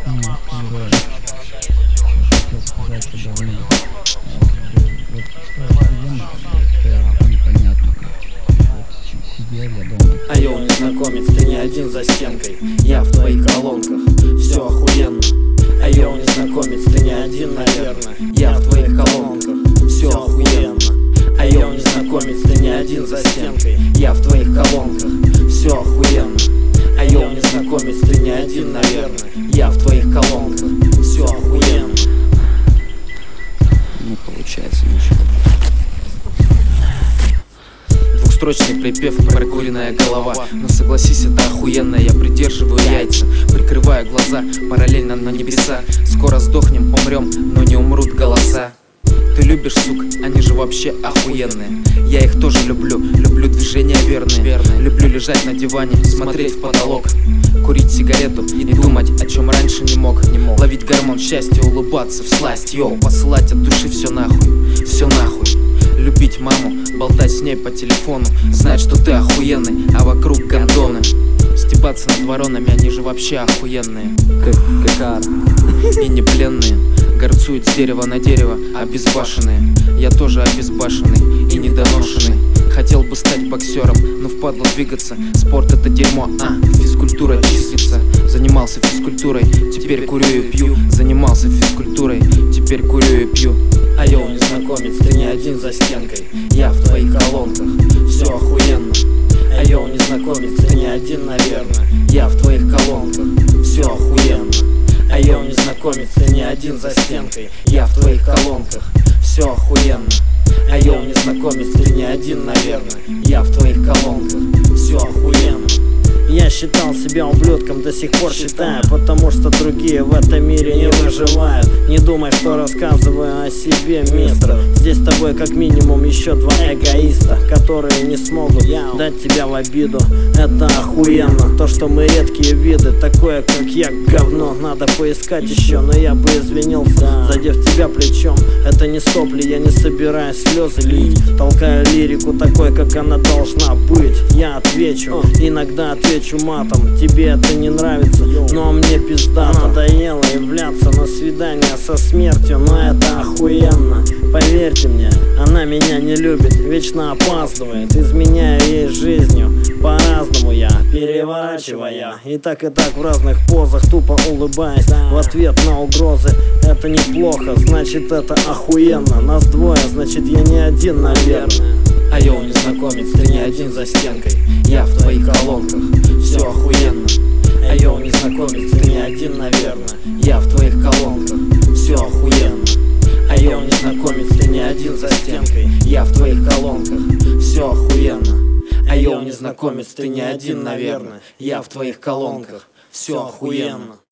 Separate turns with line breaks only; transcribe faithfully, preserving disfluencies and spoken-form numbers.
Ну, когда хотел сказать, что давно, вот что охуенно, что непонятно как. Вот сидел я дома.
А йоу, незнакомец, ты не один за стенкой, я в твоих колонках, все охуенно. А йоу, незнакомец, ты не один, наверное, я в твоих колонках, все охуенно. А йоу, незнакомец, ты не один за стенкой, я в твоих колонках, все охуенно. А йоу, незнакомец, ты не один, наверное, я в твоих колонках, все охуенно.
Не получается ничего.
Двухстрочный припев, прокуренная голова. Но согласись, это охуенно, я придерживаю яйца, прикрываю глаза, параллельно на небеса. Скоро сдохнем, умрем, но не умрут голоса. Ты любишь, сук, они же вообще охуенные. Я их тоже люблю, люблю движения верные, верные. Люблю лежать на диване, смотреть в потолок, курить сигарету и не думать, о чем раньше не мог, не мог. Ловить гормон счастья, улыбаться всласть, йоу. Посылать от души все нахуй, все нахуй. Любить маму, болтать с ней по телефону, знать, что ты охуенный, а вокруг гондоны. Стебаться над воронами, они же вообще охуенные, как какар. И не пленные, горцуют с дерева на дерево, обезбашенные. Я тоже обезбашенный и недоношенный. Хотел бы стать боксером, но впадло двигаться. Спорт это дерьмо, а физкультура числится. Занимался физкультурой, теперь курю и пью. Занимался физкультурой, теперь курю и пью.
А йоу, незнакомец, ты не один за стенкой, я в твоих колонках, все охуенно. А йоу, незнакомец, ты не один, наверное, я в твоих колонках, все охуенно. А йоу, незнакомец, ты не один за стенкой, я в твоих колонках, все охуенно. А йоу, незнакомец, ты не один, наверное, я в твоих колонках, все охуенно. Я считал себя ублюдком, до сих пор считаю, потому что другие в этом мире не выживают. Не думай, что рассказываю о себе, мистер. Здесь с тобой как минимум еще два эгоиста, которые не смогут дать тебя в обиду. Это охуенно, то, что мы редкие виды, такое как я, говно. Надо поискать еще, но я бы извинился, задев тебя плечом. Это не сопли, я не собираюсь слезы лить. Толкаю лирику такой, как она должна быть. Я отвечу, иногда отвечу матом. Тебе это не нравится, но мне пизда. Надоело являться на свидание со смертью, но это охуенно. Поверьте мне, она меня не любит, вечно опаздывает, изменяя ей жизнью. По-разному я, переворачивая, и так и так в разных позах, тупо улыбаясь в ответ на угрозы. Это неплохо, значит это охуенно. Нас двое, значит я не один, наверное. А йоу, незнакомец, ты не один за стенкой, я в твоих колонках, все охуенно. А йоу, незнакомец, ты не один, наверное, я в твоих колонках, все охуенно. А йоу, незнакомец, ты не один за стенкой, я в твоих колонках, все охуенно. А йоу, незнакомец, ты не один, наверное, я в твоих колонках, все охуенно.